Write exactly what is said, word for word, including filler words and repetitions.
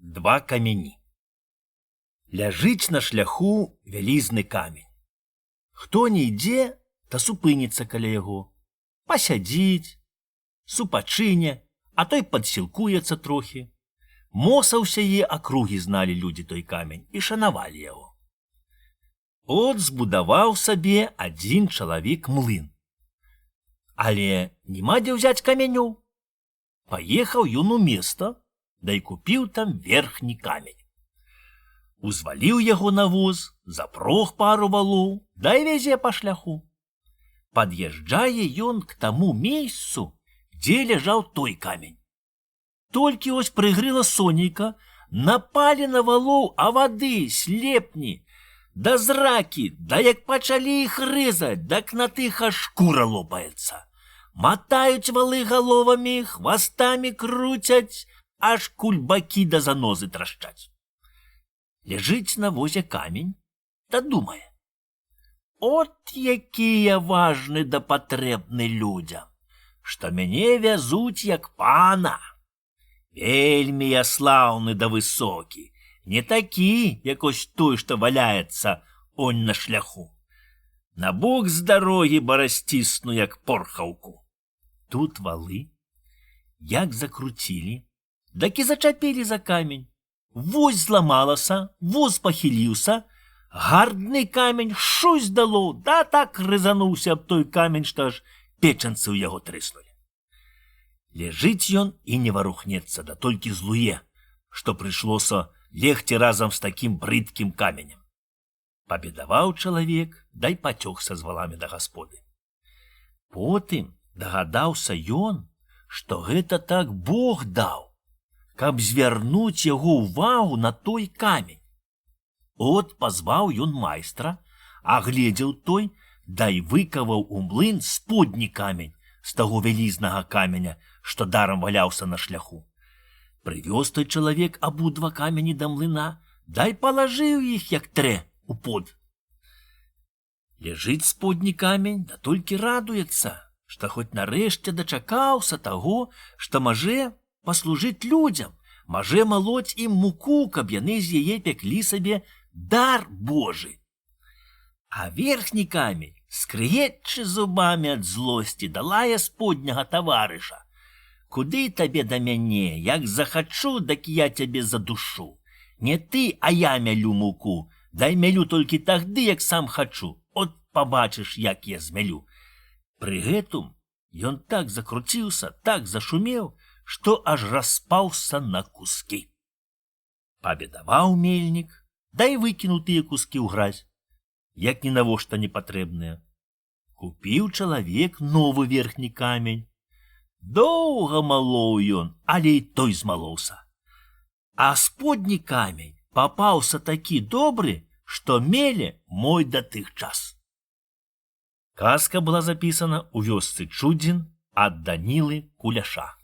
два камяні. Ляжыць на шляху вялізны камень. Хто не ідзе, та супыніцца каля яго, пасядзіць, супачыне, а той падсілкуецца трохі. Мо са ўсяе акругі зналі людзі той камень і шанавалі яго. От збудаваў сабе адзін чалавек млын. Але няма дзе ўзяць камянёў. Паехаў ён у места, да і купіў там верхні камень. Узваліў яго на воз, запрог пару валоў, да і вязе па шляху. Пад'язджае ён к таму месцу, дзе ляжаў той камень. Толькі ось прыгрыла сонейка, напалі на валоў, а вады, слепні, да зракі, да як пачалі іх рэзаць, дак на тых аж шкура лопаецца. Матаюць валы галовамі, хвастамі круцяць, аж кульбакі да занозы трашчаць. Ляжыць на возе камень, та думае: от які я важны да патрэбны людзям, што мяне вязуць як пана. Вельмі я слаўны да высокі, не такі, як ось той, што валяецца онь на шляху. На бок з дарогі барасцісну, як порхаўку. Тут валы, як закруцілі, дак і зачапілі за камень. Вось зламалася, воз пахіліўся, гардны камень шусь дало, да так рызануўся аб той камень, што аж печанцы ў яго трыснулі. Ляжыць ён і не варухнецца, да толькі злуе, што прыйшлося легці разам з такім брыдкім каменем. Пабедаваў чалавек, дай пацёгся з валамі да гасподы. Потым дагадаўся ён, што гэта так Бог даў, каб звярнуць яго ўвагу на той камень. От пазваў ён майстра, агледзеў той, дай выкаваў у млын сподні камень з таго вялізнага каменя, што дарам валяўся на шляху. Прывёз той чалавек абодва камені да млына, дай палажыў іх, як трэ, у под. Ляжыць сподні камень, да толькі радуецца, што хоць нарэшце дачакаўся таго, што мажэ паслужыць людзям, мажэ малоць ім муку, каб яны з яе пяклі сабе дар Божы. А верхні камень, скрыечы зубамі ад злосці, далае сподняга таварыша: куды табе да мяне, як захачу, дак я цябе задушу. Не ты, а я мялю муку, дай мялю толькі тагды, як сам хачу, от пабачыш, як я змялю. Пры гэтым ён так закруціўся, так зашумеў, што аж распаўся на кускі. Пабедаваў мельнік, дай выкінуў тыя кускі ў гразь, як ні навошта не патрэбныя. Купіў чалавек новы верхні камень. Доўга малоў ён, але і той змалоўся. А сподні камень папаўся такі добры, што меле мой да тых час. Казка была запісана ў вёсцы Чудзін ад Данілы Куляша.